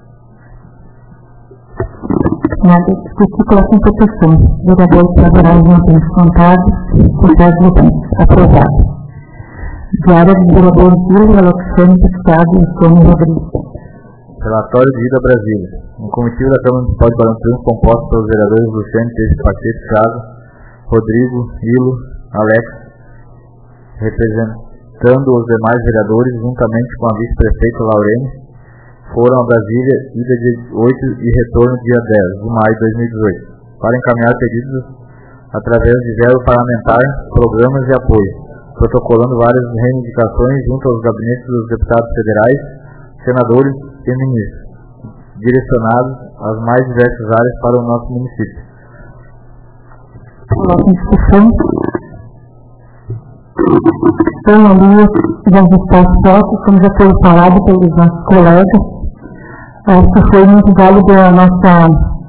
Nada discutir, coloca em votação. Vereadores favoráveis mantêm-se contados, contrários levantes. Aprovado. Diária do vereador Gil Alexandre Estado e Antônio Rodrigues. Relatório de Ida Brasília. Um comitiva da Câmara Municipal de Barão do Triunfo, composto pelos vereadores Luciano Teixeira Pacheco, Thiago, Rodrigo, Ilo, Alex, representando os demais vereadores, juntamente com a vice-prefeita Laurene, foram a Brasília, ida dia oito e retorno dia dez de maio de dois mil e dezoito, para encaminhar pedidos através de verbo parlamentar, programas de apoio, protocolando várias reivindicações junto aos gabinetes dos deputados federais, senadores e ministros, direcionados às mais diversas áreas para o nosso município. Coloca em discussão. Estão ali já está fotos, como já foi falado pelos nossos colegas. Acho que foi muito válido a nossa,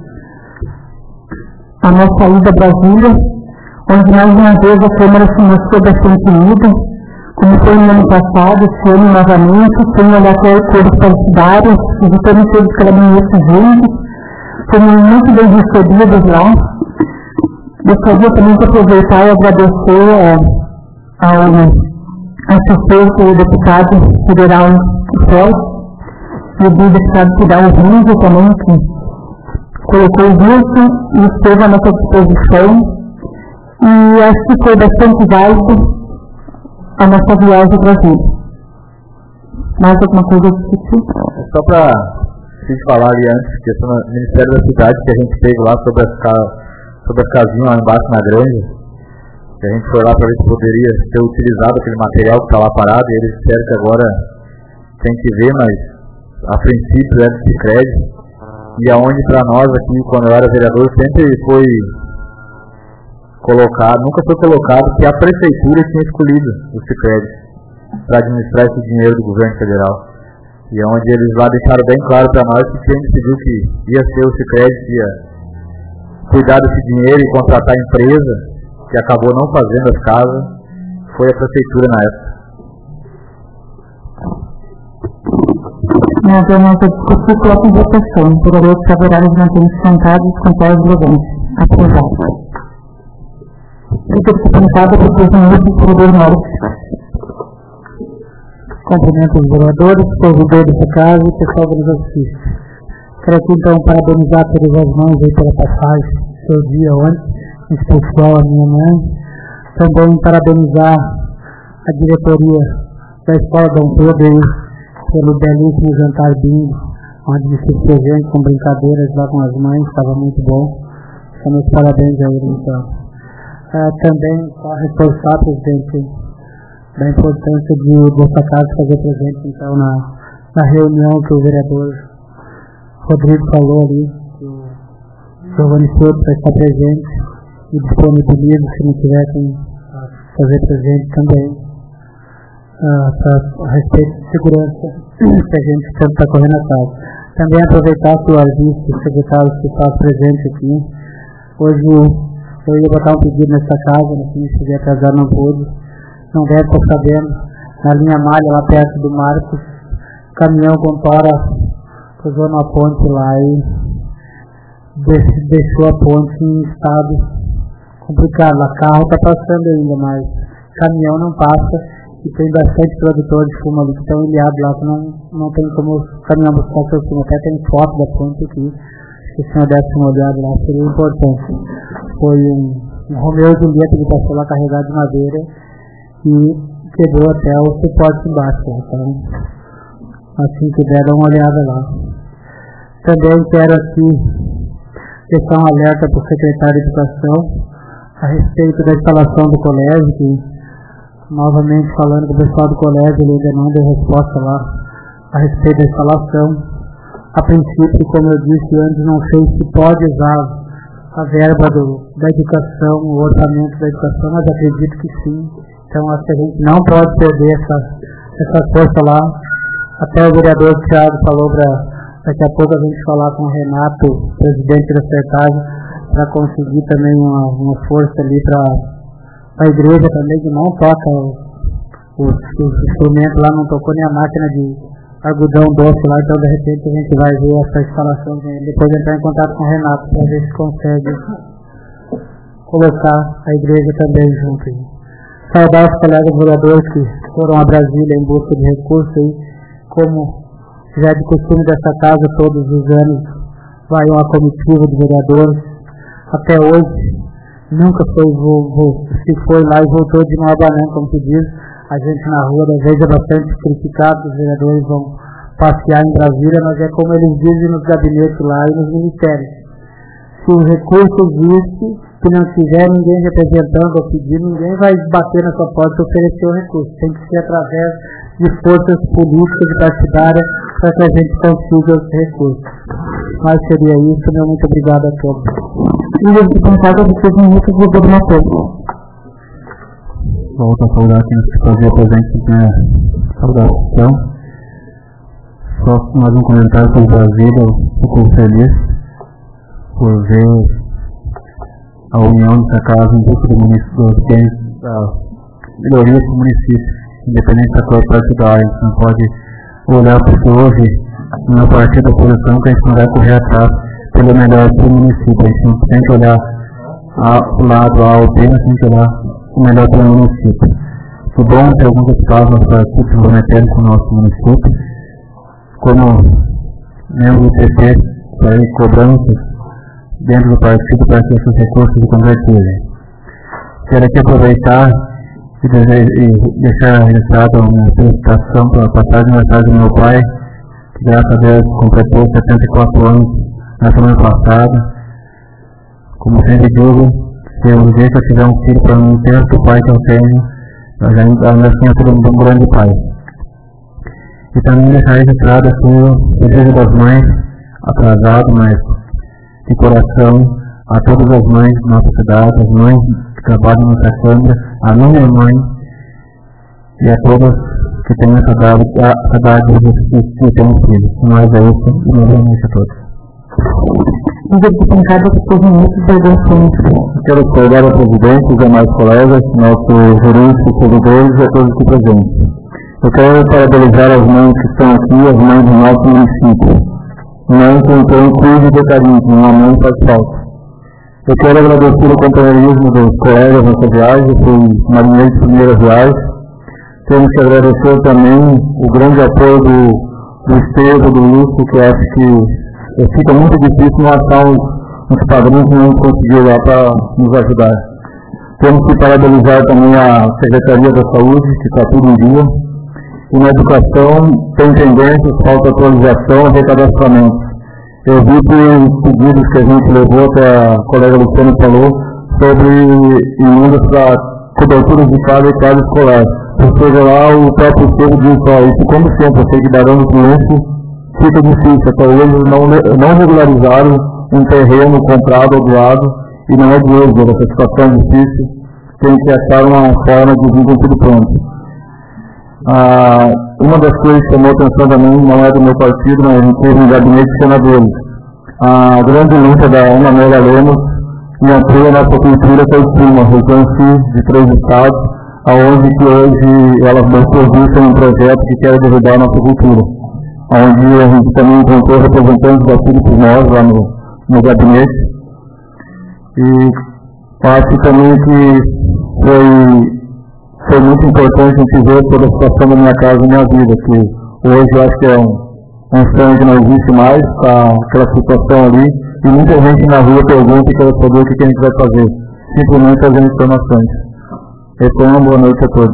a nossa ida a Brasília, onde mais uma vez a Câmara se mostrou bastante unida, como foi no ano passado, esse ano novamente, sem olhar para cores partidários, visitando todos os cabinetes juntos, fomos muito bem recebidos lá. Gostaria também de aproveitar e agradecer ao assessor do deputado federal Félix e do deputado federal Rígio também, que colocou isso e esteve à nossa disposição. E acho que foi bastante válido a nossa viagem ao Brasil. Mais alguma coisa a discutir? Só para te falar ali antes, questão do Ministério da Cidade, que a gente teve lá sobre as, sobre as casinhas lá embaixo na Grande, E a gente foi lá para ver se poderia ser utilizado aquele material que está lá parado, e eles disseram que agora tem que ver, mas a princípio é do Sicredi, e aonde para nós aqui, quando eu era vereador, sempre foi colocado, nunca foi colocado que a prefeitura tinha escolhido o Sicredi para administrar esse dinheiro do governo federal. E é onde eles lá deixaram bem claro para nós que quem decidiu que ia ser o Sicredi, que ia cuidar desse dinheiro e contratar a empresa, que acabou não fazendo as casas, foi a prefeitura na época. Nós vamos discutir coloca em votação. Vereadores favoráveis mantêm-se sentados com pés levantes. Aprovado. Fica dispensada por três minutos, vereador Maurício. Cumprimento os vereadores, servidores da casa e pessoal dos ofícios. Quero aqui então parabenizar todas as mães aí pela passagem do seu dia ontem, em especial a minha mãe. Também parabenizar a diretoria da Escola Dom Pedro aí, pelo belíssimo jantar bingo, onde fiz presente com brincadeiras lá com as mães, estava muito bom. Então, meus parabéns a eles então. Ah, também só reforçar, presidente, da importância de dessa casa fazer presente então na, na reunião que o vereador Rodrigo falou ali, que o Giovanni Souto vai estar presente e disponibiliza, se não tiver quem fazer presente também, uh, pra, a respeito de segurança que a gente sempre está correndo atrás. Também aproveitar que o Arvisto, o secretário que está presente aqui, hoje eu ia botar um pedido nessa casa, mas se estiver atrasado não pude. Não deve estar sabendo, na linha malha lá perto do Marcos, o caminhão compara, cruzou na ponte lá e deixou a ponte em estado complicado. O carro está passando ainda, mas caminhão não passa e tem bastante produtor de fumo ali que estão ilhados lá, que não, não tem como o caminhão buscar por cima. Até tem foto da ponte aqui, se o senhor desse uma olhada lá, seria importante. Foi um, um Romeo e Julieta que passou lá carregado de madeira e quebrou até o suporte embaixo. Então, assim que der, dá uma olhada lá. Também quero aqui deixar um alerta para o secretário de Educação a respeito da instalação do colégio, que, novamente falando com o pessoal do colégio, ele ainda não deu resposta lá a respeito da instalação. A princípio, como eu disse antes, não sei se pode usar a verba do, da educação, o orçamento da educação, mas acredito que sim. Então, acho que a gente não pode perder essa, essa força lá. Até o vereador Thiago falou para daqui a pouco a gente falar com o Renato, presidente da Sertagem, para conseguir também uma, uma força ali para a igreja também, que não toca os, os instrumentos lá, não tocou nem a máquina de algodão doce lá, então de repente a gente vai ver essa instalação, depois entrar em contato com o Renato para ver se consegue colocar a igreja também junto aí. Saudar os colegas vereadores que foram a Brasília em busca de recursos aí, como já é de costume dessa casa, todos os anos vai uma comitiva de vereadores. Até hoje, nunca foi, vou, vou, se foi lá e voltou de Nova Banana, como se diz. A gente na rua, às vezes, é bastante criticado, os vereadores vão passear em Brasília, mas é como eles dizem nos gabinetes lá e nos ministérios. Se o recurso existe, se não tiver ninguém representando ou pedindo, ninguém vai bater na sua porta e oferecer o recurso. Tem que ser através de forças políticas e partidárias para que a gente consiga os recursos. Mas seria isso, meu muito obrigado a todos. E eu estou cansada de ser minutos de governador. Volto a saudar quem nos fazia presente na saudação. Só mais um comentário sobre Brasília, eu fico feliz por ver a união dessa casa em busca do município, dos bens, da melhoria do município, independente da cor partidária. A gente não pode olhar porque hoje, no partido da oposição, que a gente não vai correr atrás pelo melhor do município. A gente não tem que olhar o lado A ou B, mas tem que olhar o melhor pelo município. O bom é ter alguns deputados no partido que vão meter com o nosso município, como membro do P T, para ir cobranças dentro do partido para que esses recursos se convertirem. Quero aqui aproveitar e, e deixar registrado a minha felicitação pela passagem de aniversário do meu pai, que graças a Deus completou setenta e quatro anos na semana passada. Como sempre digo, Se o dia que eu tiver um filho para não ter o pai que eu tenho, eu já ainda assim eu sou um grande pai. E também deixar registrado aqui o desejo das mães, atrasado, mas de coração, a todas as mães da nossa cidade, as mães que trabalham nessa câmara, a minha mãe e a todas que têm essa dádiva de ter um filho. Nós é isso e uma boa noite a todos. Quero saudar a presidente, os demais colegas, nosso jurídico, servidores e a todos aqui presentes. Eu quero parabenizar as mães que estão aqui, as mães do nosso município. Mãe com quem cuide de carinho, uma mãe faz falta. Eu quero agradecer o companheirismo dos colegas nessa viagem, fui marinheiro de primeira viagem. Temos que agradecer também o grande apoio do, do Estevam, do Lúcio, que eu acho que fica muito difícil não achar uns, uns padrinhos que não conseguiram lá para nos ajudar. Temos que parabenizar também a Secretaria da Saúde, que está tudo em dia. E na educação tem tendências, falta atualização e recadastramento. Eu vi por pedidos que a gente levou, que a colega Luciana falou, sobre emendas para cobertura de cada e cada escolar. Você vê lá, o próprio Estevam diz, ó, isso como sempre, eu sei que darão cliente, fica difícil. Até hoje não, não regularizaram um terreno comprado ou doado, e não é de hoje, essa situação é difícil, tem que achar uma forma de vir com tudo pronto. Ah, uma das coisas que chamou atenção também, não é do meu partido, mas a gente teve um gabinete de senadores. A grande luta da Ana Amélia Lemos em apoio à nossa cultura foi uma região sul de três estados, aonde que hoje elas produzem um projeto que quer derrubar a nossa cultura. Onde a gente também encontrou representantes da Philips Nós lá no, no gabinete. E acho também que foi Foi muito importante a gente ver toda a situação da minha casa e minha vida, que hoje eu acho que é um, um sonho que não existe mais, tá, aquela situação ali, e muita gente na rua pergunta e quer saber o que a gente vai fazer, simplesmente fazendo informações. Então, uma boa noite a todos.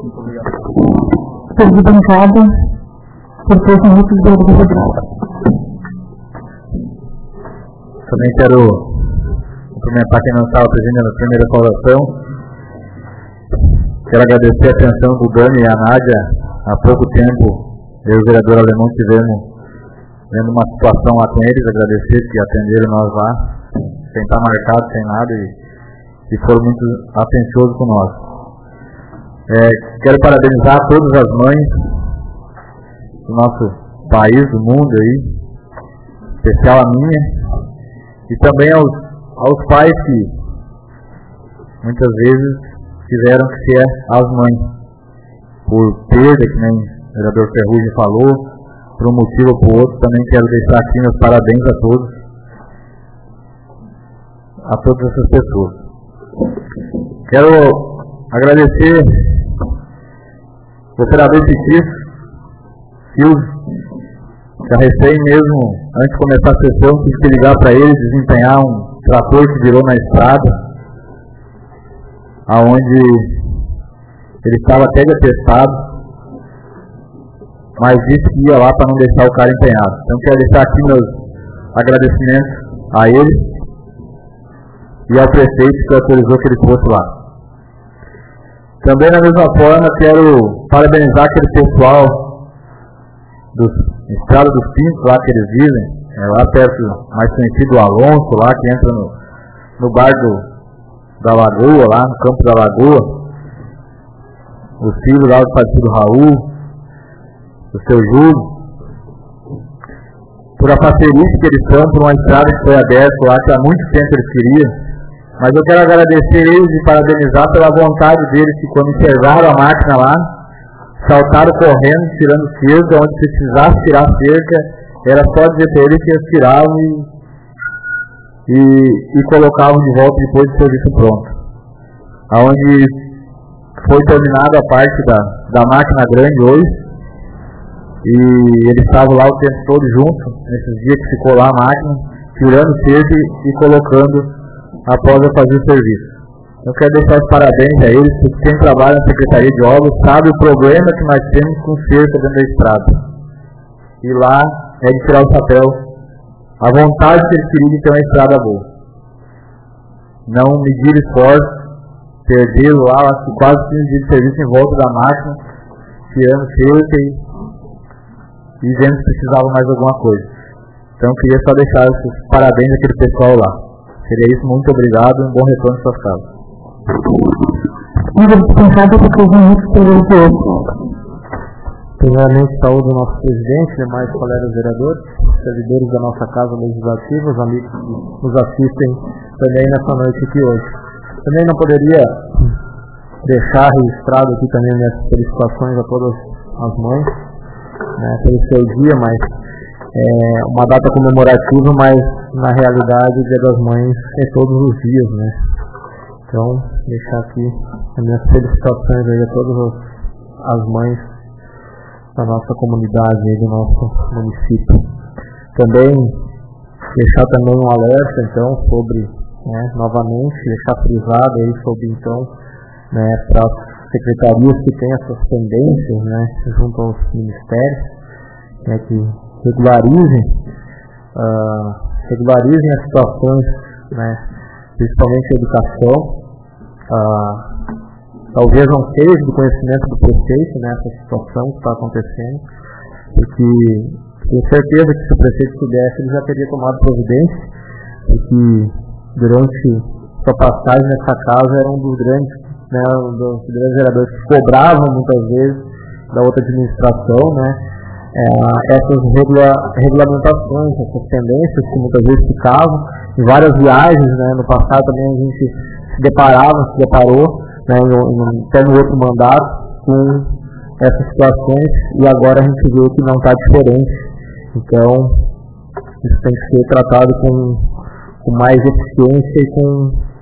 Perdi bancada, por três minutos do Rodrigo. Também quero cumprimentar quem não estava presente na primeira saudação. Quero agradecer a atenção do Dani e a Nádia. Há pouco tempo, eu e o vereador Alemão tivemos vendo uma situação lá com eles, agradecer que atenderam nós lá, sem estar marcado, sem nada, e, e foram muito atenciosos com nós. É, quero parabenizar todas as mães do nosso país, do mundo aí, em especial a minha, e também aos, aos pais que muitas vezes tiveram que ser as mães, por perda, que nem o vereador Ferrugem falou, por um motivo ou por outro. Também quero deixar aqui meus parabéns a todos, a todas essas pessoas. Quero agradecer o operador Pitis, Silvio, que a recém mesmo, antes de começar a sessão, tive que ligar para ele, desempenhar um trator que virou na estrada, aonde ele estava até atestado, mas disse que ia lá para não deixar o cara empenhado. Então quero deixar aqui meus agradecimentos a ele e ao prefeito que autorizou que ele fosse lá. Também da mesma forma quero parabenizar aquele pessoal do Estrada dos Pintos, lá que eles vivem, é lá perto, mais conhecido Alonso, lá que entra no, no bar do da Lagoa, lá no campo da Lagoa, os filhos lá do partido Raul, o seu Júlio, por a parceria que eles são, por uma estrada que foi aberta lá, que há muito tempo eles queriam. Mas eu quero agradecer eles e parabenizar pela vontade deles, que quando enxergaram a máquina lá, saltaram correndo, tirando cerca, onde precisasse tirar cerca, era só dizer para eles que eles tiravam e E, e colocavam de volta depois do serviço pronto. Aonde foi terminada a parte da, da máquina grande hoje, e eles estavam lá o tempo todo junto, nesses dias que ficou lá a máquina, tirando cerca e, e colocando após eu fazer o serviço. Eu quero deixar os parabéns a eles, porque quem trabalha na Secretaria de Obras sabe o problema que nós temos com cerca dentro da estrada. E lá é de tirar o chapéu a vontade que eles queriam de ter uma estrada boa. não medir esforço, perder lá, acho que quase quinze dias de serviço em volta da máquina, tirando cerca e, e vendo se precisava mais alguma coisa. Então queria só deixar esses parabéns àquele pessoal lá. Seria isso, muito obrigado e um bom retorno às suas casas. Primeiramente, saúde ao nosso presidente, demais colegas vereadores, servidores da nossa Casa Legislativa, os amigos que nos assistem também nessa noite aqui hoje. Também não poderia deixar registrado aqui também minhas felicitações a todas as mães, né, pelo seu dia, mas é uma data comemorativa, mas na realidade o Dia das Mães é todos os dias, né? Então, deixar aqui as minhas felicitações aí a todas as, as mães da nossa comunidade aí, do nosso município. Também deixar também um alerta então sobre, né, novamente, deixar frisado aí sobre então, né, para as secretarias que têm essas pendências, né, junto aos ministérios, né, que regularizem, uh, regularizem as situações, né, principalmente a educação. Uh, talvez não seja do conhecimento do prefeito, né, essa situação que está acontecendo, porque tenho certeza que se o prefeito soubesse, ele já teria tomado providência, porque durante sua passagem nessa casa era um dos grandes, né, um dos grandes vereadores que cobravam muitas vezes da outra administração, né, é, essas regula, regulamentações, essas tendências que muitas vezes ficavam em várias viagens, né, no passado também a gente se deparava, se deparou, né, até no outro mandato com essas situações, e agora a gente vê que não está diferente. Então isso tem que ser tratado com, com mais eficiência e com,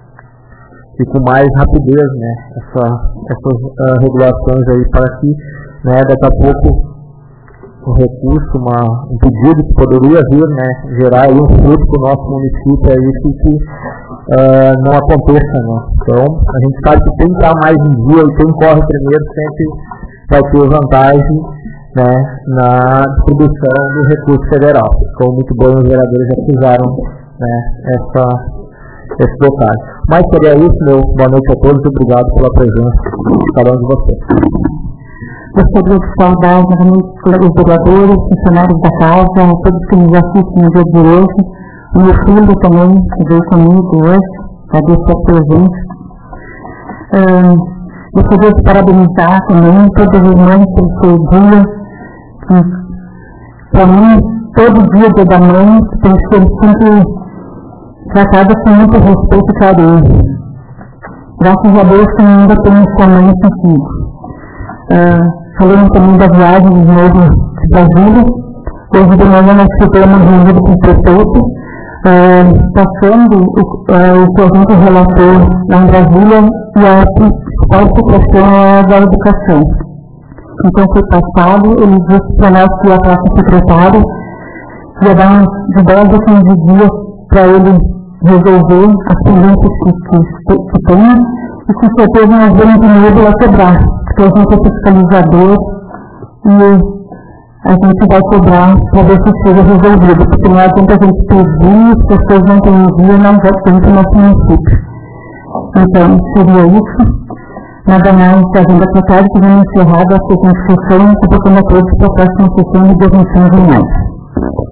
e com mais rapidez, né, essa, essas uh, regulações aí, para que, né, daqui a pouco um recurso, uma, um pedido que poderia vir, né, gerar aí um fruto para o nosso município aí que, que uh, não aconteça, né. Então a gente sabe que quem está mais em dia e quem corre primeiro sempre vai ter vantagem, né, na distribuição do recurso federal. Então muito bom, os vereadores já fizeram, né, essa, esse detalhe. Mas seria isso, meu boa noite a todos e obrigado pela presença de cada um de vocês. Gostaria de saudar novamente os colegas vereadores, funcionários da casa, todos que nos assistem no dia de hoje, o meu filho também, que veio comigo hoje, agradecer a presença. Uh, gostaria de parabenizar também todas as mães pelo seu dia, que para mim, todo dia, dia da mãe, tem que ser sempre tratado com muito respeito e carinho. Graças a Deus que ainda tenho sua mãe consigo. Uh, Falando também da viagem de novo de Brasília, hoje de manhã nós tivemos reunido com o prefeito, uh, passando o, uh, o que a gente relatou lá em Brasília, e a principal situação é a da educação. Então foi passado, ele disse para nós que ia para a secretária, ia dar uns de dez a quinze dias para ele resolver as pendências que, que, que tem, e com certeza nós vamos de novo lá quebrar, porque a gente é fiscalizador e a gente vai cobrar para ver se seja resolvido, porque não adianta a gente pedir, as pessoas não têm envio, não já tem no nosso município. Então, seria isso. Nada mais, a agenda tratada, que vamos encerrar a sessão de sessão, e convocando a todos para a próxima sessão de dia vinte e cinco de maio.